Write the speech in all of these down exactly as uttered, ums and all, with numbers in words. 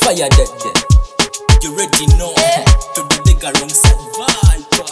Fire that day. You already know. To the bigger wrong side vibe.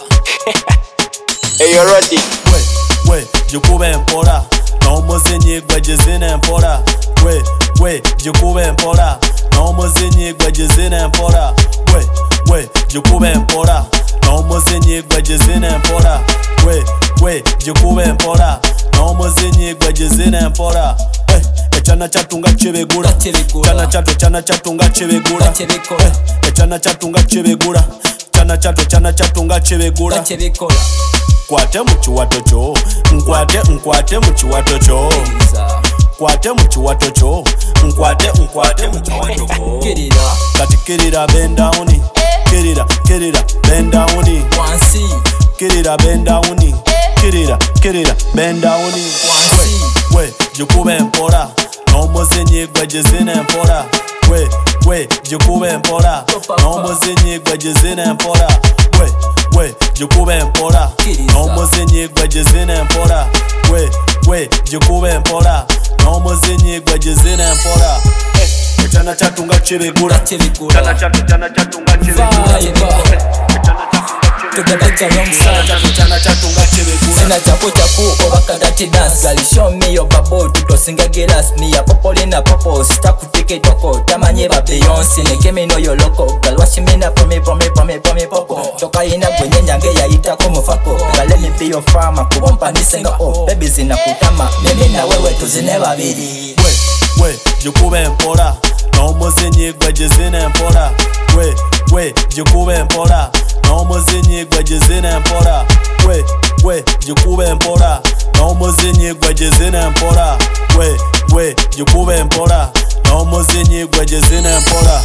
Hey, you ready? We, we, jikube empora. No muzinyi gwejizine empora. We, we, jikube empora. No muzinyi gwejizine empora. We, we, jikube empora. No muzinyi gwejizine empora. We, we, jikube empora. No muzinyi gwejizine empora. Hey, echana chatunga chibigura. Chana chato chana chatunga chibigura. Hey, echana chatunga chibigura. Chana chato chana chatunga chibigura. Kwate muchiwato cho, nkwate nkwate muchiwato cho. Kwate muchiwato cho, nkwate nkwate muchiwato cho. Kati kirira bend down, kirira kirira bend down. Kirira bend down, kirira kirira bend down. We we jikube empora, no muzinyi gwejizine empora. We we jikube empora, no muzinyi gwejizine empora. We we jikube empora, no muzinyi gwejizine empora. We we jikube empora, no muzinyi gwejizine empora. Chana chatunga chibigura, chana chatu chana chatunga chibigura. To the better wrong side. Chana chatunga chibigura. Sina chapo chapo obaka dati dance. Girl, show me your babo. Tutosinga gelas me a popoli na popo. Stop kutike toko. Tamanye ba Beyonce. Neke me know your loco. Girl, wash me na pome pome pome pome popo. Toka ina kwenye nyange ya ita komo fako. Girl, let me be your farmer. Kubompa nisenga oh. Baby zina kutama. Mimi na wewe tuzine babidi. We we jikube empora. No muzinyi gwejizine empora. We we jikube empora. No muzinyi gwejizine empora. We we jikube empora. No muzinyi gwejizine empora. We we jikube empora. No muzinyi gwejizine empora.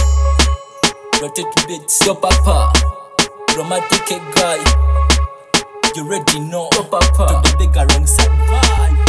Rotate beats, yo papa. Romantic guy. You already know. Yo papa. To the bigger wrong side vibe.